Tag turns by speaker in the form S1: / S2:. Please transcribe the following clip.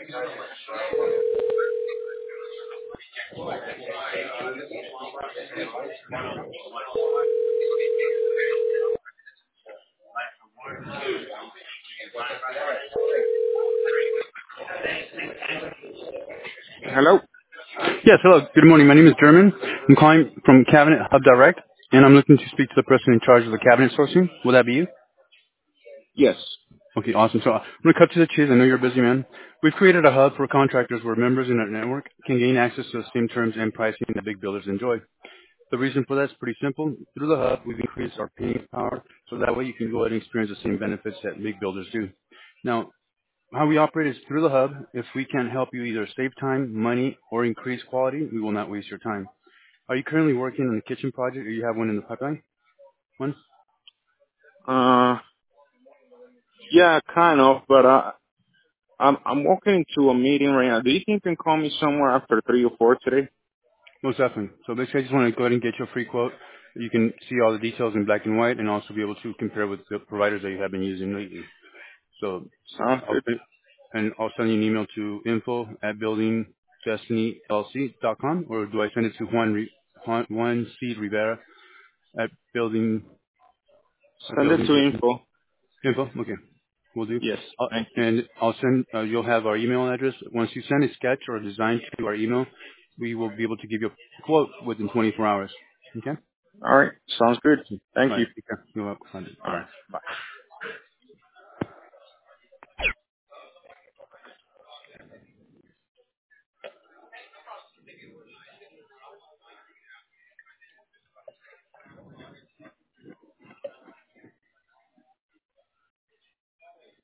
S1: Hello?
S2: Yes, hello. Good morning. My name is German. I'm calling from Cabinet Hub Direct, and I'm looking to speak to the person in charge of the cabinet sourcing. Will that be you?
S1: Yes.
S2: Okay, awesome. So I'm going to cut to the chase. I know you're a busy man. We've created a hub for contractors where members in our network can gain access to the same terms and pricing that big builders enjoy. The reason for that is pretty simple. Through the hub, we've increased our paying power, so that way you can go ahead and experience the same benefits that big builders do. Now, how we operate is through the hub. If we can help you either save time, money, or increase quality, we will not waste your time. Are you currently working on a kitchen project, or you have one in the pipeline? One?
S1: Uh, yeah, kind of, but I'm walking into a meeting right now. Do you think you can call me somewhere after 3 or 4 today?
S2: Most definitely. So basically, I just want to go ahead and get you a free quote. You can see all the details in black and white, and also be able to compare with the providers that you have been using lately. So
S1: Sounds good.
S2: I'll send you an email to info@buildingdestinyllc.com, or do I send it to Juan C. Rivera at
S1: Send it to
S2: building
S1: info.
S2: info? Okay, we'll do.
S1: Yes, thank you.
S2: And I'll send. You'll have our email address. Once you send a sketch or a design to our email, we will be able to give you a quote within 24 hours. Okay.
S1: All right, sounds good.
S2: All
S1: Thank
S2: right.
S1: you.
S2: Take care. You're welcome.
S1: All
S2: Bye bye.
S1: right, bye.